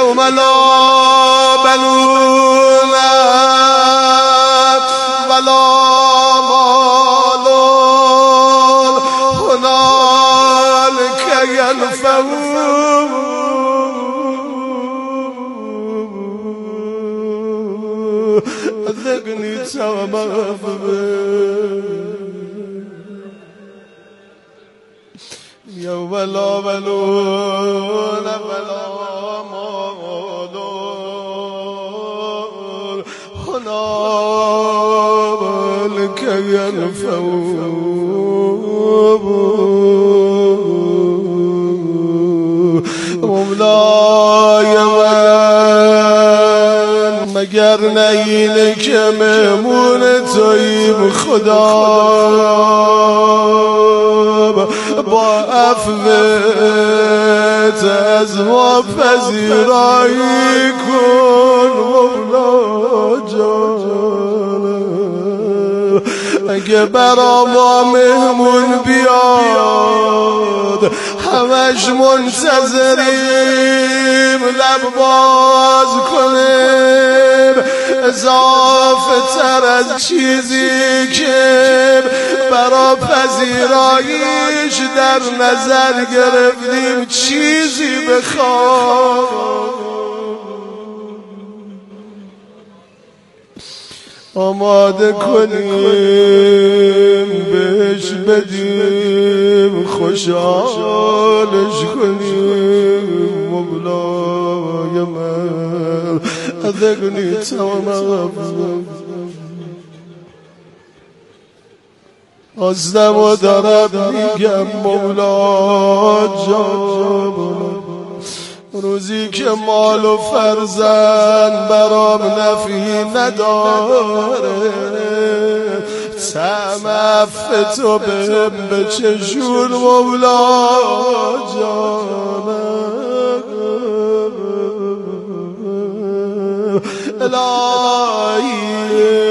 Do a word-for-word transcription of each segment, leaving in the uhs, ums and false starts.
يوم لا بنون ولا مال هنالك ينفعون أذقني توبة يوم لا بنون ولا مال هنالك ينفعون مولاي من مگر نینه که مهمون توییم خدا با عفوت از ما پذیرایی کن مولا جان اگه برا ما مهمون بیاد همش منتظریم لب باز کنیم اضافه تر از چیزی که برا پذیراییش در نظر گرفتیم چیزی بخوام آماده کنیم بهش بدیم خوشحالش کنیم مولای من اذقنی توبة آزدم و دارم میگم مولا جان روزی که مال و فرزند برام نفعی نداره طعم عفو تو بهم بچشون مولا جانم الهی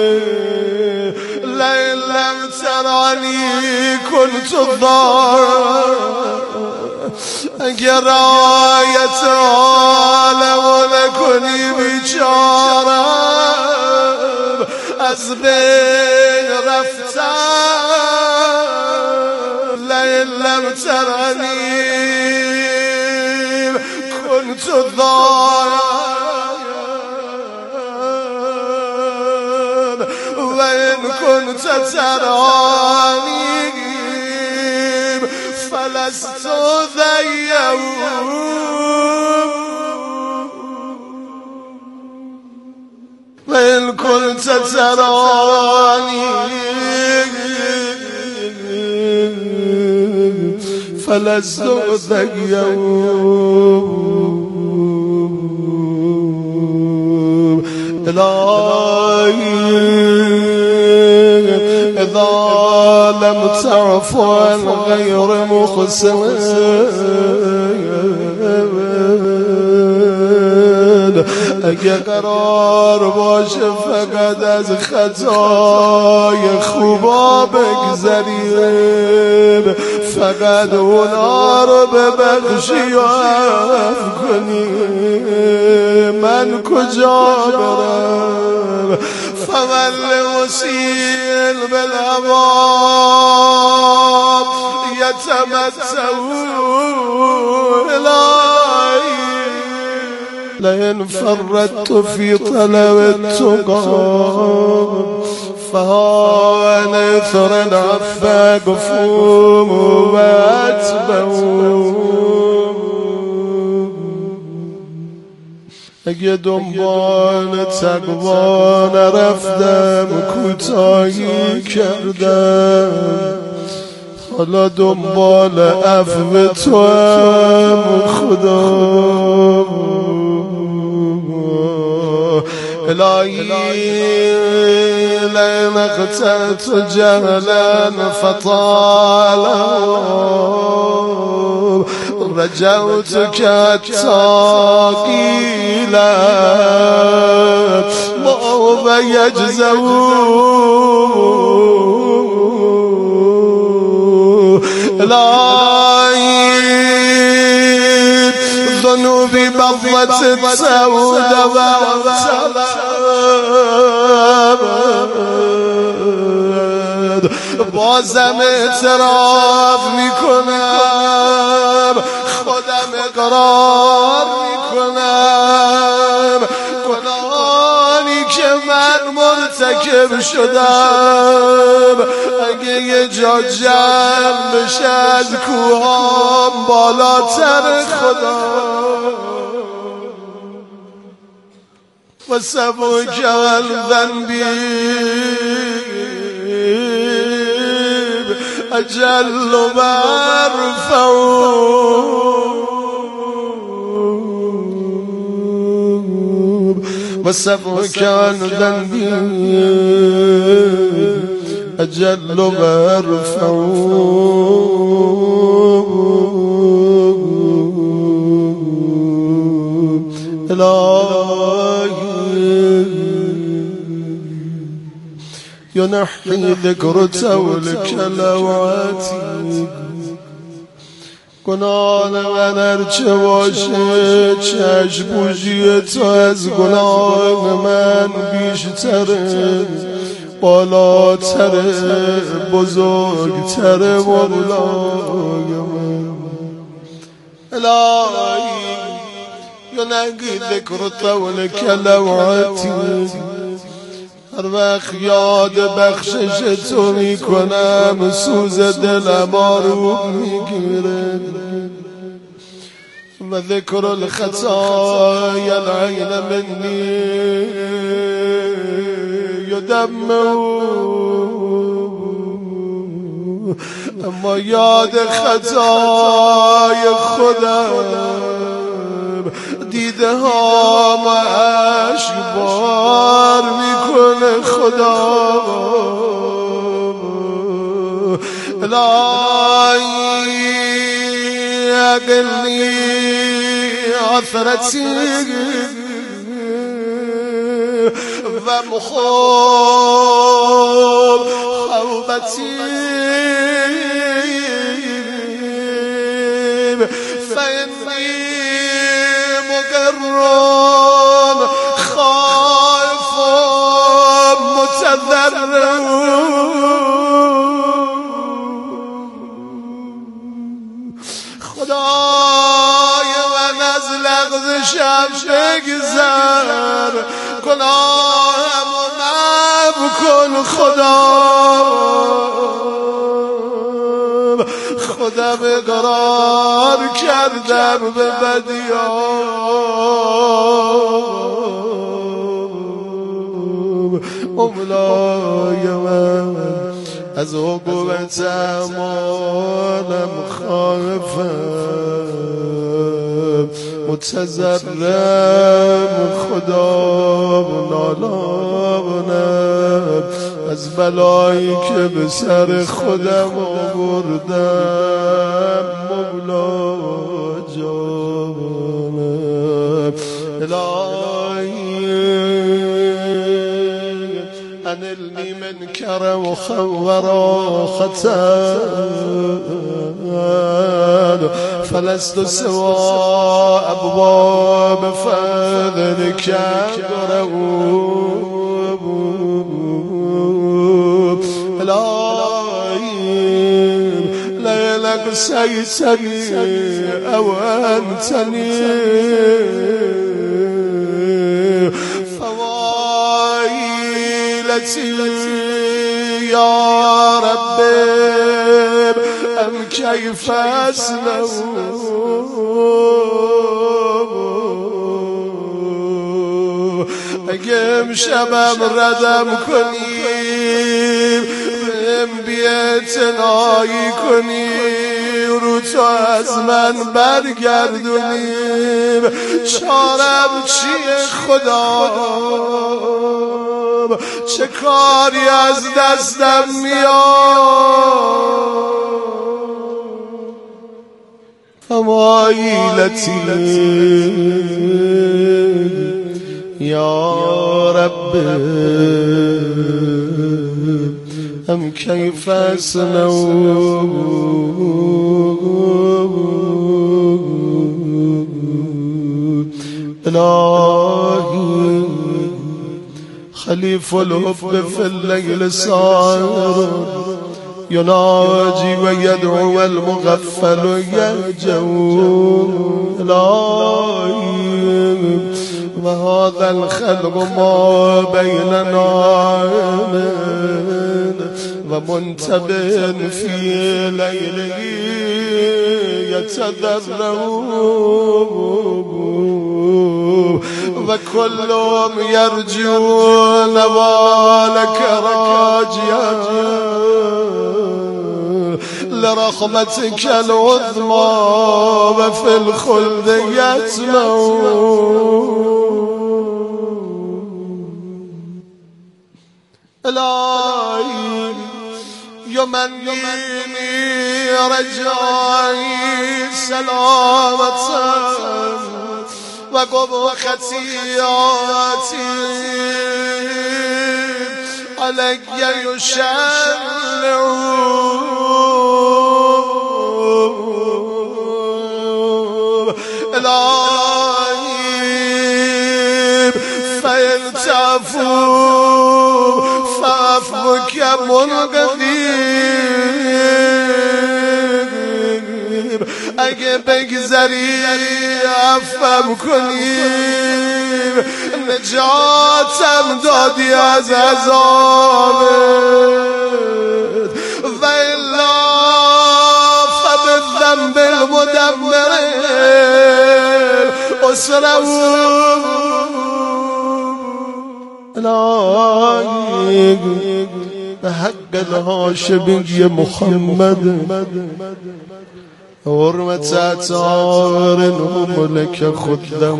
لئن لم ترانی كنت ضار اگر آیت عالم نکنی بیچارم از بین رفتم لئن لم ترانی كنت ضارا وإن كنت ترانی فلست ذیّا وإن كنت ترانی فلست ذیّا إلهي إذا لم تعف عن غير مخسر اگه قرار باشه فقط از خطای خوبا بگذریم فقط اونا رو ببخشی و عفو کنی من کجا برم فمن لمسیل بالعواب یتمتعون الهی لئن فردت في طلب التقى فها نثر العفا قفوم واتبعون اگه دنبال تقوا نرفتم کوتاهی کردم حالا دنبال عفو تو هم خدا الهی لئن اقتلت جهلا فطال رجوتك التاقيل ما هو يجزون الهي ذنوب ببضة سوداء وسلام بازم اعتراف میکنم خودم اقرار میکنم گناهانی که من مرتکب شدم اگه یه جا جمع بشه از کوهام بالاتر خدا و سبک الذنبی اجل و مرفع و سبک الذنبی اجل و مرفع الهی ينحي ذكر تولك لواتي گناه من هرچه باشه چشم تو از گناه من بیشتره بالاتره بزرگتره مولای من الهی ينحي ذكر تولك لواتي هر وقت یاد بخشش تو میکنم سوز دلم آروم میگیره و ذکر الخطايا العین منی یدمه اما یاد خطای خودم دیده ها ما اشکبار میکنه خدا الهی اقلی آثرتی و مخوب خوبتی فإنی مقرم خائف متضرع خدای من از لغزشم بگذر گناهم و معف کن خدا خودم اقرار کردم به بدیام مولای من از عقوبت اعمالم خائفم متضرم خدا نالانم از بلایی که به سر خودم آوردم مولا جانم الهی انلنی من کرم و خورا خطر فلست سوا ابواب فضلك قرؤوب الهی لیلک سیتنی او انتنی يا رب أم كيف أسلم اگه شبم ردم کنی بهم بی‌اعتنایی کنی رو تو از من برگردونی چارم چیه خدا چه کاری از دستم میاد فمایلتی یا رب ام کیف اسنو إلهي خليف الحب في الليل سائر يناجي ويدعو المغفل يهجو إلهي وهذا الخلق ما بيننا ومنتبه في ليله يتذرع وكلهم يرجون نوالك راجيا لرحمتك العظمى وفي الخلد يسمعون إلهي يمنيني رجائي سلامة وقبض خطيئاتي علي يشلعون إلهي فإن تعفو فعفوك يا منقذير اگه بگذری عفوم کنی نجاتم دادی از عذابت و الا فبالذنب المدمر اسرعون الهی به حق الهاشمی محمد حرمت اتار ملک خودم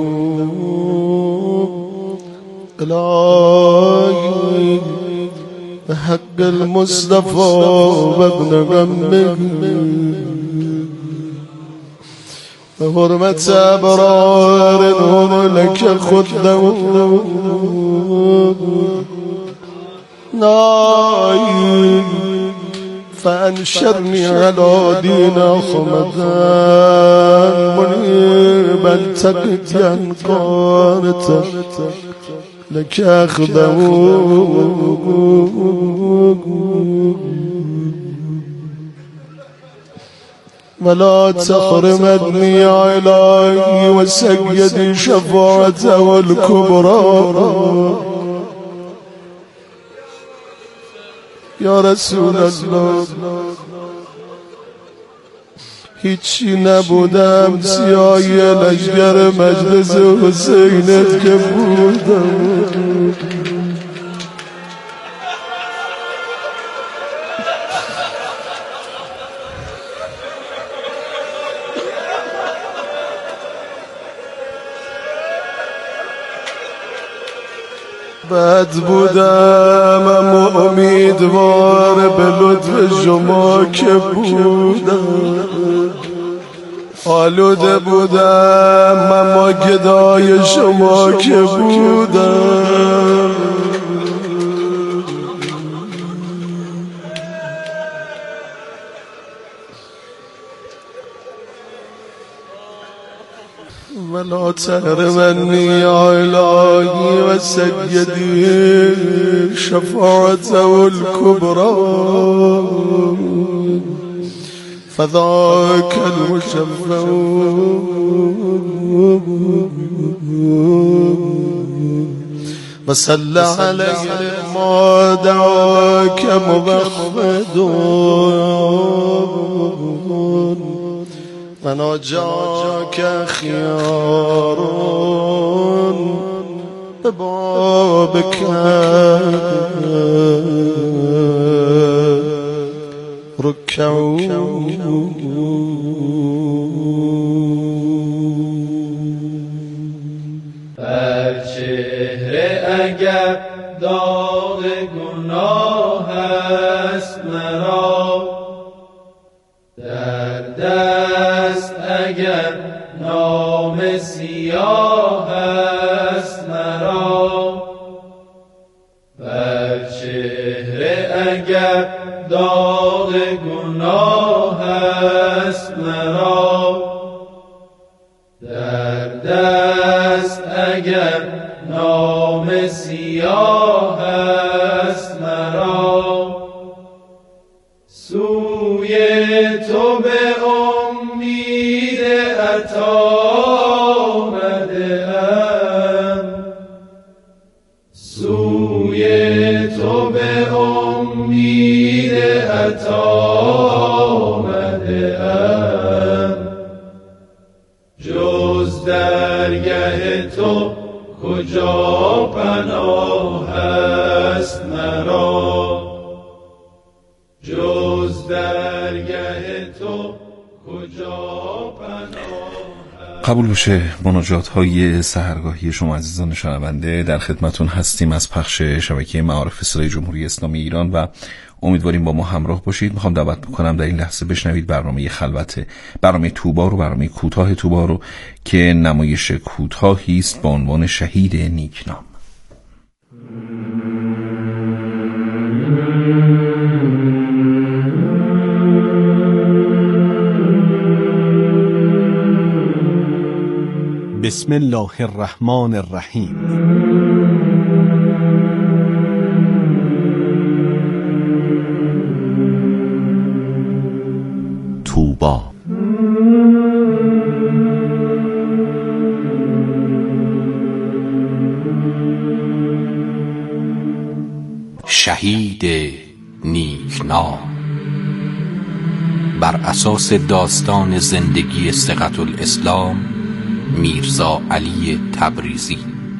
الهی به حق المصطفى و ابن غمه حرمت ابرار ملک خودم نائی فانشرني على دين خمدان منيبا تقيا قانتا لك أخذه ولا تحرمني يا إلهي وسيدي شفاعته الكبرى یا رسول الله هیچی نبودم سیاهی لشگر مجلس حسینت که بودم بد بودم اما امیدوار به لطف شما که بودم آلوده بودم اما گدای شما که بودم ولا تحرمني يا إلهي وسيدي شفاعته الكبرى فذاك المشفع وصل عليه ما دعاك مبخد وناجاك خيار ببابك ركعوا بر چهره اگر داغ گناه است مرا در دست اگر نام سیاه است مرا بر چهره اگر داغ گناه است مرا در دست اگر نام سیاه است مرا، سوی تو به امید عطا آمده ام، سوی تو به امید عطا آمده ام، جز درگه تو کجا پناه است مرا، جز درگه تو کجا پناه. قبول باشه مناجات های سحرگاهی شما عزیزان شنونده. در خدمتون هستیم از پخش شبکه معارف صدای جمهوری اسلامی ایران و امیدواریم با ما همراه باشید. میخوام دعوت بکنم در این لحظه بشنوید برنامه خلوت، برنامه توبا رو، برنامه کوتاه توبا رو که نمایش کوتاهی است با عنوان شهید نیکنام. بسم الله الرحمن الرحیم. توبا. شهید نیکنام بر اساس داستان زندگی ثقة الاسلام میرزا علی تبریزی.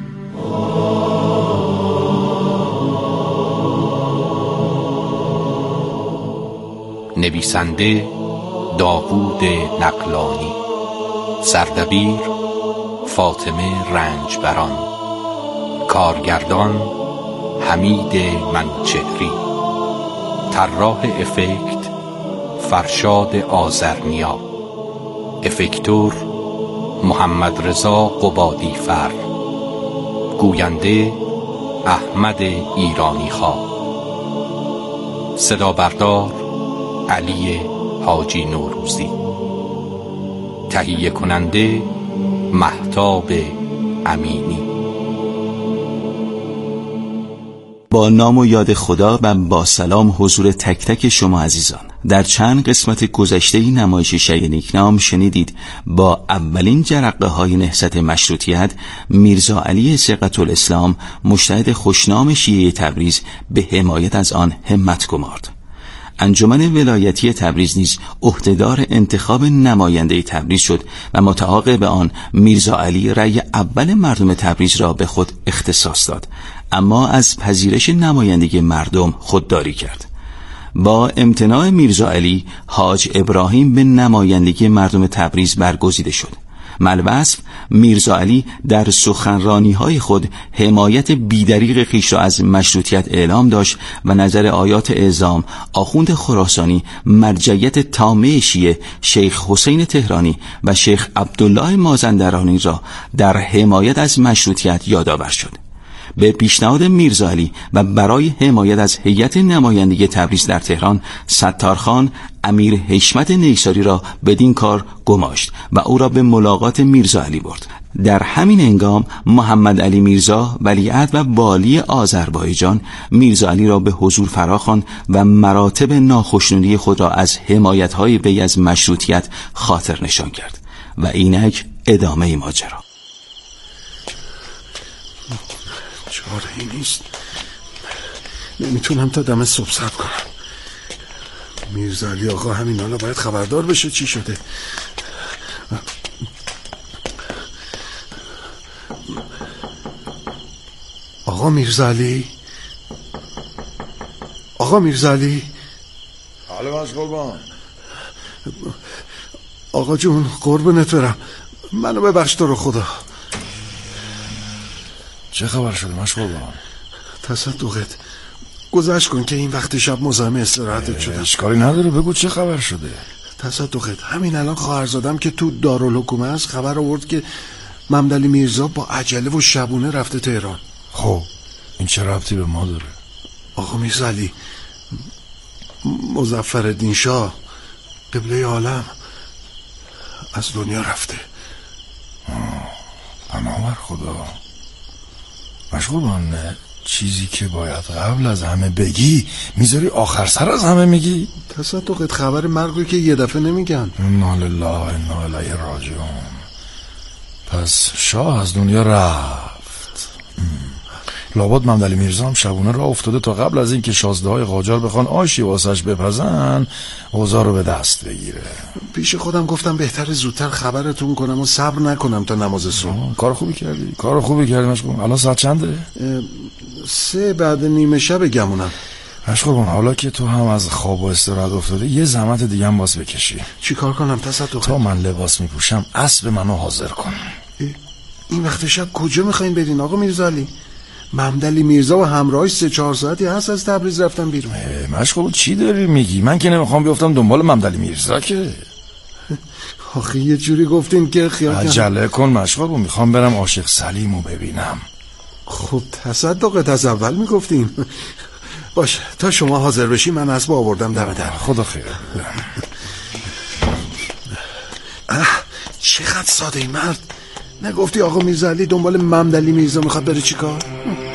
نویسنده داوود نقلانی، سردبیر فاطمه رنجبران، کارگردان حمید منوچهری، طراح افکت فرشاد آذرنیا، افکتور محمد رضا قبادی فر، گوینده احمد ایرانی خواه، صدا بردار علی حاجی نوروزی، تهیه کننده مهتاب امینی. با نام و یاد خدا و با سلام حضور تک تک شما عزیزان. در چند قسمت گذشته نمایش شهید نیکنام شنیدید با اولین جرقه های نهضت مشروطیت میرزا علی ثقة الاسلام مجتهد خوشنام شیعه تبریز به حمایت از آن همت گمارد. انجمن ولایتی تبریز نیز عهدهدار انتخاب نماینده تبریز شد و متعاقب آن میرزا علی رأی اول مردم تبریز را به خود اختصاص داد، اما از پذیرش نمایندگی مردم خودداری کرد. با امتناع میرزا علی، حاج ابراهیم به نمایندگی مردم تبریز برگزیده شد. ملوصف میرزا علی در سخنرانی‌های خود حمایت بیدریغ خویش را از مشروطیت اعلام داشت و نظر آیات اعظام آخوند خراسانی مرجعیت تامه شیعه شیخ حسین تهرانی و شیخ عبدالله مازندرانی را در حمایت از مشروطیت یادآور شد. به پیشنهاد میرزا علی و برای حمایت از هیئت نمایندگی تبریز در تهران، ستارخان امیر حشمت نیساری را بدین کار گماشت و او را به ملاقات میرزا علی برد. در همین هنگام محمد علی میرزا ولیعهد و والی آذربایجان میرزا علی را به حضور فراخواند و مراتب ناخشنودی خود را از حمایت‌های وی از مشروطیت خاطر نشان کرد و اینک ادامه ماجرا. چاره ای نیست، نمیتونم تا دم صبح صبر کنم. میرزا علی آقا همین حالا باید خبردار بشه چی شده. آقا میرزا علی، آقا میرزا علی. حالا مشغول با آقا جون قربونت برم، منو ببخش تو رو خدا. چه خبر شده مشغول با؟ تصدقت گذشت کن که این وقت شب مزاحم استراحتت شدم. اشکالی نداره، بگو چه خبر شده. تصدقت همین الان خواهرزادم که تو دارالحکومه است خبر آورد که محمد علی میرزا با عجله و شبونه رفته تهران. خب این چه ربطی به ما داره؟ آقا میرزا علی، مظفرالدین شاه قبله عالم از دنیا رفته. پناه بر خدا. مشغول بان چیزی که باید قبل از همه بگی میذاری آخر سر از همه میگی؟ تصدقت خبر مرگی که یه دفعه نمیگن. انا لله و انا الیه راجعون. پس شاه از دنیا رفت. لابد ممدلی میرزا هم شبونه را افتاده تا قبل از این که شازده های قاجار بخوان آشی واسش بپزن اوضاع رو به دست بگیره. پیش خودم گفتم بهتر زودتر خبرتون کنم و صبر نکنم تا نماز صبح. کار خوبی کردی کار خوبی کردی مشغول. الان ساعت چنده؟ سه بعد نیمه شب گمونم. مشغول. حالا که تو هم از خواب و استراحت افتاده یه زحمت دیگه هم باز بکشی. چی کار کنم تصدق؟ تا من لباس میپوشم اسب منو حاضر کن. این وقت شب کجا میخواین برین آقا میرزا علی؟ ممدلی میرزا و همراهش سه چهار ساعتی هست از تبریز رفتن بیرون. مشغول چی داری میگی؟ من که نمیخوام بیفتم دنبال ممدلی میرزا که. آخه یه جوری گفتین که خیال کنم. عجله کن مشغول. میخوام برم عاشق سلیمو ببینم. خب تصدقت از اول میگفتین. باشه تا شما حاضر بشی من اسب آوردم دم در. خدا خیر. چقدر ساده ای مرد. نگفتی آقا میرزا علی دنبال ممدلی میرزا میخواد بره چی کار؟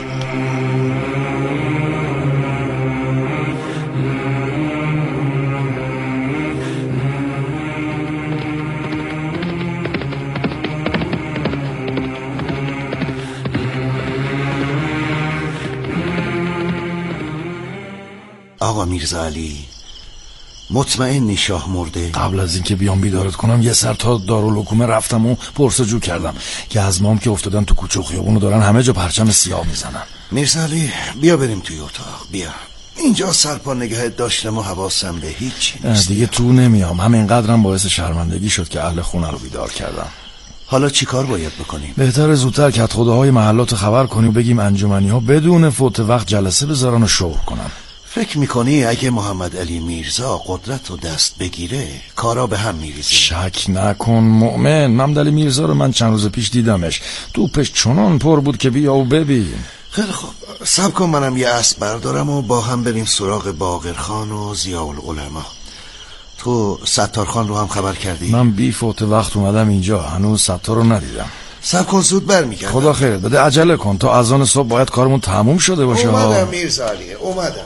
آقا میرزا علی مطمئنی شاه مرده؟ قبل از اینکه بیام بیدارت کنم یه سر تا دارالحکومه رفتم و پرسجو کردم که از مام که افتادن تو کوچه و خیابونو دارن همه جا پرچم سیاه میزنن. میرزا علی بیا بریم توی اتاق. بیا اینجا سرپا نگهت داشتم و حواسم به هیچی نیست. دیگه تو نمیام. همینقدرم باعث شرمندگی شد که اهل خونه رو بیدار کردم. حالا چی کار باید بکنیم؟ بهتره زودتر کت خداهای محلات خبر کنیم و بگیم انجمنی ها بدون فوت وقت جلسه بذارن و شور کنن. فکر میکنی اگه محمد علی میرزا قدرت رو دست بگیره کارا به هم میریزه؟ شک نکن مؤمن. ممدلی میرزا رو من چند روز پیش دیدمش. توپش چنان پر بود که بیا و ببین. خیلی خوب صبر کن منم یه اسب بردارم و با هم بریم سراغ باقرخان و ضیاءالعلما. تو ستار خان رو هم خبر کردی؟ من بی فوت وقت اومدم اینجا. هنوز ستار رو ندیدم. صبر کن زود برمیگردم. خدا خیرت بده. عجله کن تا اذان صبح باید کارمون تموم شده باشه. اومدم میرزا علی اومدم.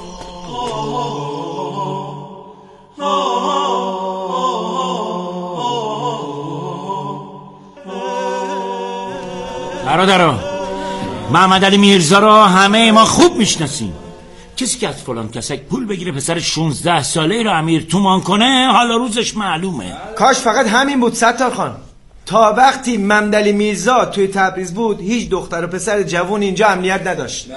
برادران محمد علی میرزا رو همه ما خوب میشناسیم. کسی که از فلان کسک پول بگیره پسر شانزده ساله رو امیر تومان کنه حالا روزش معلومه. کاش فقط همین بود ستار خان. تا وقتی ممدلی میرزا توی تبریز بود هیچ دختر و پسر جوون اینجا امنیت نداشت.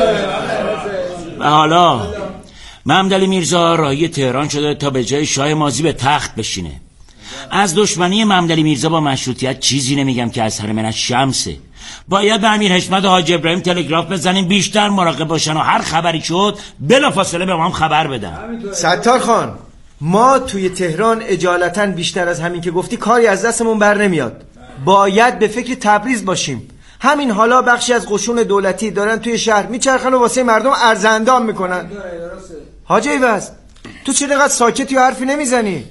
و حالا ممدلی میرزا راهی تهران شده تا به جای شاه ماضی به تخت بشینه. از دشمنی ممدلی میرزا با مشروطیت چیزی نمیگم که از هر شمسه. باید به امیر حشمت و حاج ابراهیم تلگراف بزنیم بیشتر مراقب باشن و هر خبری شد بلافاصله به ما هم خبر بدن. ستار خان ما توی تهران اجالتا بیشتر از همین که گفتی کاری از دستمون بر نمیاد. باید به فکر تبریز باشیم. همین حالا بخشی از قشون دولتی دارن توی شهر میچرخن و واسه مردم ارزندام میکنن. حاج ایوز تو چرا اینقدر ساکتی و حرفی نمیزنی؟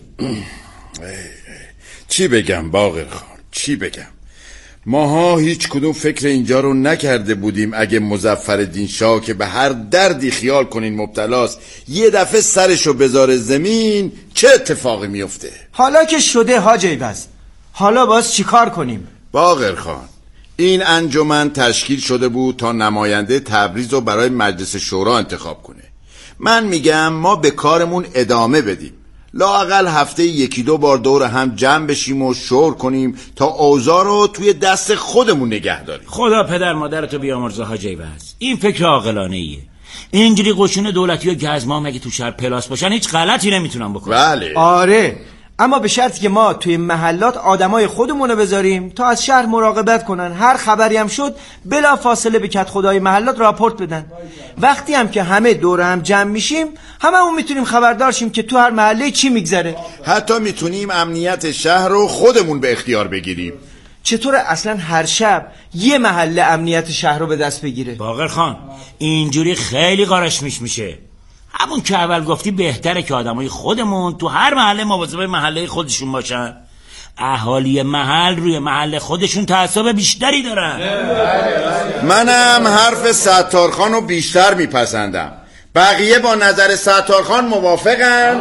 چی بگم باقر خان چی بگم؟ ماها هیچ کدوم فکر اینجا رو نکرده بودیم اگه مظفرالدین شاه که به هر دردی خیال کنین مبتلاست یه دفعه سرشو بذاره زمین چه اتفاقی میفته. حالا که شده حاج ایوز حالا باز چی کار کنیم؟ باقر خان این انجمن تشکیل شده بود تا نماینده تبریز رو برای مجلس شورا انتخاب کنه. من میگم ما به کارمون ادامه بدیم. لااقل هفته یکی دو بار دور هم جمع بشیم و شور کنیم تا اوضاع رو توی دست خودمون نگه داریم. خدا پدر مادرتو بیامرزه حاج ایوز. این فکر عاقلانه ایه. اینجوری قشون دولتی و گزما مگه تو شهر پلاس باشن هیچ غلطی نمیتونن بکنن. بله آره اما به شرطی که ما توی محلات آدمای خودمونو بذاریم تا از شهر مراقبت کنن. هر خبری هم شد بلا فاصله به کت خدای محلات راپورت بدن. وقتی هم که همه دور هم جمع میشیم هممون میتونیم خبردار شیم که تو هر محله چی میگذره. حتی میتونیم امنیت شهر رو خودمون به اختیار بگیریم. چطور اصلا هر شب یه محله امنیت شهر رو به دست بگیره؟ باقر خان اینجوری خیلی قارش میش میشه. همون که اول گفتی بهتره که آدمای خودمون تو هر محله مواظب محله خودشون باشن. اهالی محل روی محل خودشون تعصب بیشتری دارن. منم حرف ستارخان رو بیشتر میپسندم. بقیه با نظر ستارخان موافقن؟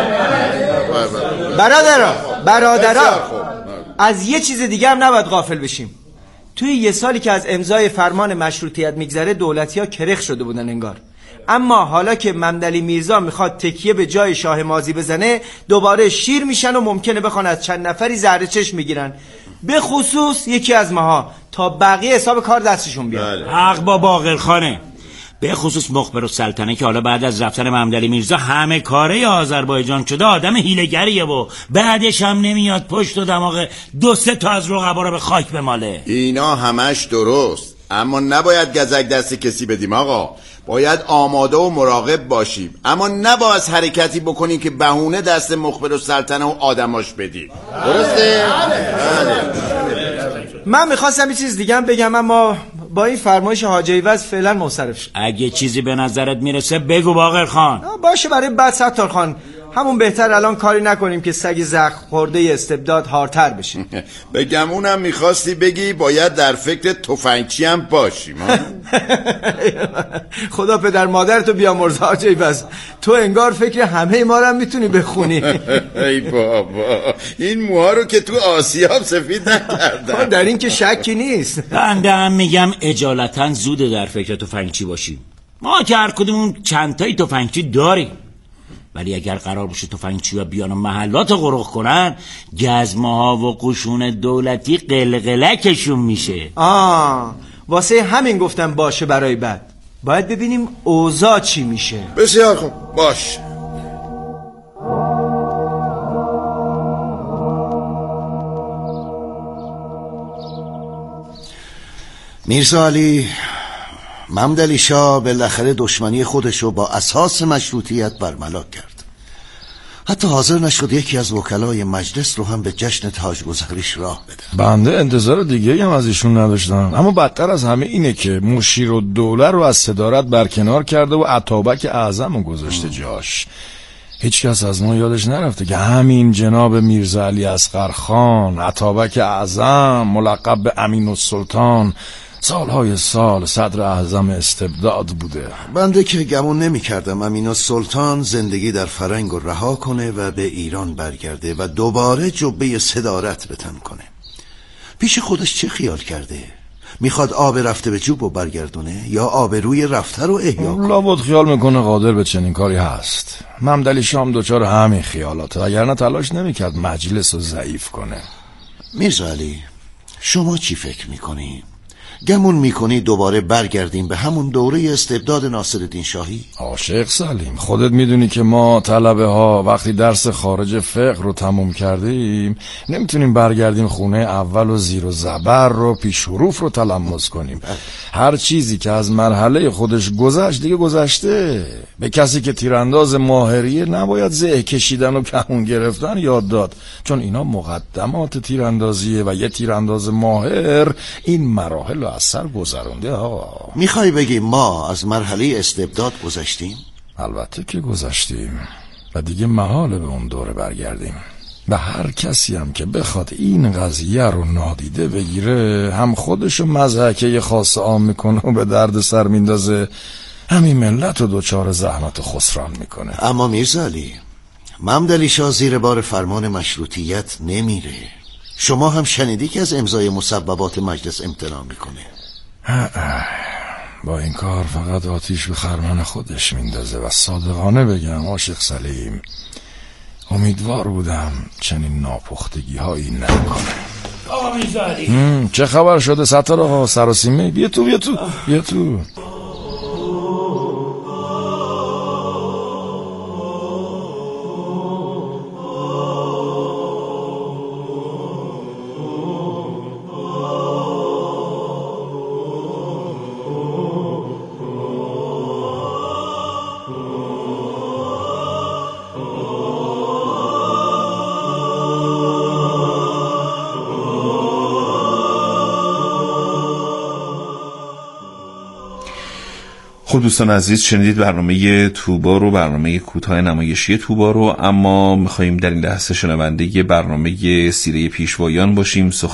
برادرها برادرها از یه چیز دیگه هم نباید غافل بشیم. توی یه سالی که از امضای فرمان مشروطیت میگذره دولتی ها کرخ شده بودن انگار، اما حالا که ممدلی میرزا میخواد تکیه به جای شاه ماضی بزنه دوباره شیر میشن و ممکنه بخوان از چند نفری زهر چشم میگیرن، به خصوص یکی از ماها، تا بقیه حساب کار دستشون بیاد. حق با باقرخانه، به خصوص مخبرالسلطنه که حالا بعد از رفتن ممدلی میرزا همه کاره آذربایجان شده آدم هیله‌گریه و بعدش هم نمیاد پشت و دماغ دو سه تا از رقبا رو به خاک بماله. اینا همش درست، اما نباید گزک دست کسی بدیم آقا. باید آماده و مراقب باشیم، اما نباید حرکتی بکنیم که بهونه دست مخبرالسلطنه و آدماش بدیم. درسته؟ من میخواستم یه چیز دیگه هم بگم، اما با این فرمایش حاج ایوز فعلا منصرف شد. اگه چیزی به نظرت میرسه بگو باقرخان. باشه، برای بعد ستارخان همون بهتر الان کاری نکنیم که سگ زخم خورده استبداد هارتر بشه. بگم اونم میخواستی بگی باید در فکر تفنگچی هم باشیم. خدا پدر مادرتو بیامرزه حاج ایوز، تو انگار فکر همه ما رو هم میتونی بخونی. ای بابا، این موها رو که تو آسیاب سفید نکردن. در این که شکی نیست. بنده هم میگم اجالتا زوده در فکر تفنگچی باشیم. ما که هر کدومون چند تایی تفنگچی داریم، ولی اگر قرار باشه تفنگچی ها بیان و محلات غرق کنن، گزمه‌ها و قشون دولتی قلقلکشون میشه. آه واسه همین گفتم باشه برای بعد باید ببینیم اوضاع چی میشه. بسیار خوب، باش. میرزا علی، ممدلی شاه بالاخره دشمنی خودشو با اساس مشروطیت برملا کرد. حتی حاضر نشد یکی از وکلای مجلس رو هم به جشن تاجگذاریش راه بده. بنده انتظار دیگه هم از ایشون نداشتم، اما بدتر از همه اینه که مشیر و دوله رو از صدارت برکنار کرده و اتابک اعظم رو گذاشته جاش. هیچ کس از ما یادش نرفته که همین جناب میرزا علی اصغر خان، اتابک اعظم ملقب به امین السلطان، سالهای سال صدر اعظم استبداد بوده. بنده که گمون نمی کردم امین السلطان زندگی در فرنگ رو رها کنه و به ایران برگرده و دوباره جبه صدارت به تن کنه. پیش خودش چه خیال کرده؟ میخواد آب رفته به جوب و برگردونه یا آب روی رفته رو احیا کنه؟ لابد خیال میکنه قادر به چنین کاری هست. ممدلی شام دوچار همین خیالات، وگرنه تلاش نمیکرد مجلس رو ضعیف کنه. میرزا علی، شما چی فکر میکنی؟ گمون میکنی دوباره برگردیم به همون دوره استبداد ناصرالدین شاهی؟ عاشق سلیم، خودت میدونی که ما طلبه ها وقتی درس خارج فقه رو تموم کردیم نمیتونیم برگردیم خونه اول و زیر و زبر رو پیش حروف رو تلمس کنیم. هر چیزی که از مرحله خودش گذشت دیگه گذشته. به کسی که تیرانداز ماهریه نباید زه کشیدن و کمون گرفتن یاد داد، چون اینا مقدمات تیراندازیه و یه تیرانداز ماهر این مراحل از سر گذرونده. آقا میخوای بگی ما از مرحله استبداد گذشتیم؟ البته که گذشتیم و دیگه محاله به اون دوره برگردیم. و هر کسی هم که بخواد این قضیه رو نادیده بگیره هم خودشو مضحکه خاص عام میکنه و به درد سر میندازه، همین ملت رو دوچار زحمت و خسران میکنه. اما میرزا علی، ممدلی شاه زیر بار فرمان مشروطیت نمیره. شما هم شنیدی که از امضای مصوبات مجلس امتناع میکنه. با این کار فقط آتیش به خرمن خودش میندازه و صادقانه بگم عاشق سلیم، امیدوار بودم چنین ناپختگی هایی نکنه. آقا میرزا علی، چه خبر شده ستار آقا؟ سراسیمه؟ بیا تو بیا تو بیا تو. خب دوستان عزیز، شنیدید برنامه توبا رو، برنامه کوتاه نمایشی توبا رو. اما میخواییم در این لحظه شنونده برنامه سیره پیشوایان باشیم.